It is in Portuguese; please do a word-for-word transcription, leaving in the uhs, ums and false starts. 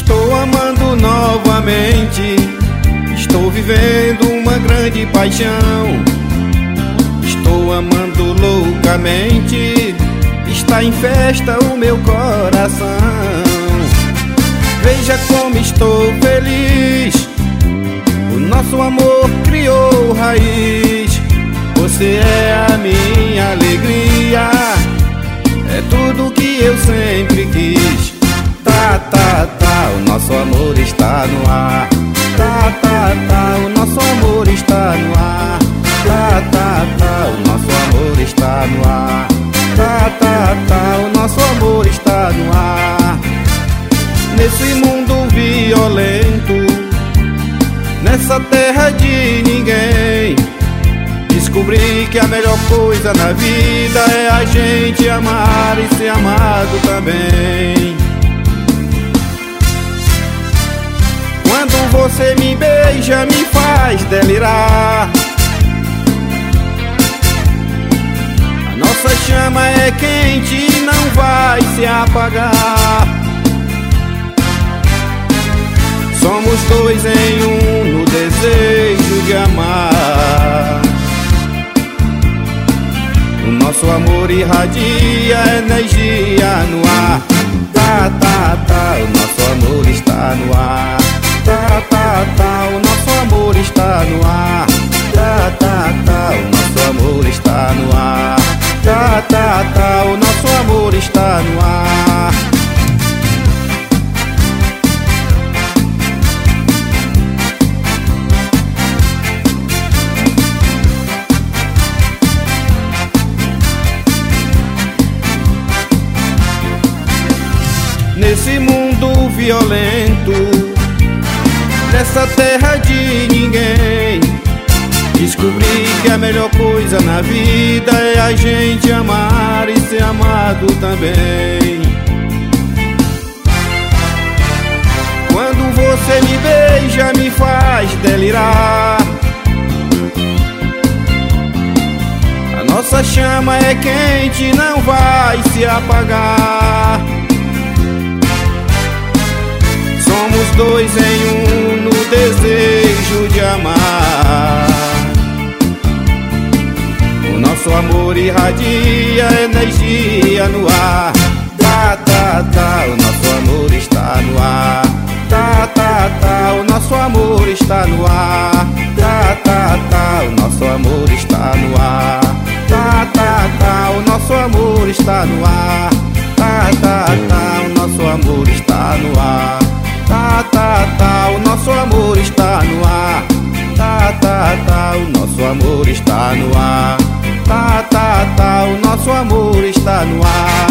Estou amando novamente, estou vivendo uma grande paixão. Estou amando loucamente, está em festa o meu coração. Veja como estou feliz, o nosso amor criou raiz. Você é a minha alegria, é tudo que eu sempre quis. Tá, tá, tá, o nosso amor está no ar. Tá, tá, tá, o nosso amor está no ar. Tá, tá, tá, o nosso amor está no ar. Tá, tá, tá, o nosso amor está no ar. Nesse mundo violento, nessa terra de ninguém, descobri que a melhor coisa na vida é a gente amar e ser amado também. Quando você me beija, me faz delirar. A nossa chama é quente e não vai se apagar. Somos dois em um no desejo de amar. O nosso amor irradia energia no ar. Tá, tá, tá, o nosso amor está no ar. Tá, tá, tá, o nosso amor está no ar. Tá, tá, tá, o nosso amor está no ar. Tá, tá, tá, o nosso amor está no ar. Nesse mundo violento, nessa terra de ninguém, descobri que a melhor coisa na vida é a gente amar e ser amado também. Quando você me beija, me faz delirar. A nossa chama é quente e não vai se apagar. Somos dois em um no desejo de amar. O nosso amor irradia energia no ar. Tá, tá, tá, o nosso amor está no ar. Tá, tá, tá, o nosso amor está no ar. Tá, tá, tá, o nosso amor está no ar. Tá, tá, tá, o nosso amor está no ar. Tá, tá, tá, o nosso amor está no ar. Tá, tá, tá, o nosso amor está no ar. Tá, tá, tá, o nosso amor está no ar. Tá, tá, tá, o nosso amor está no ar.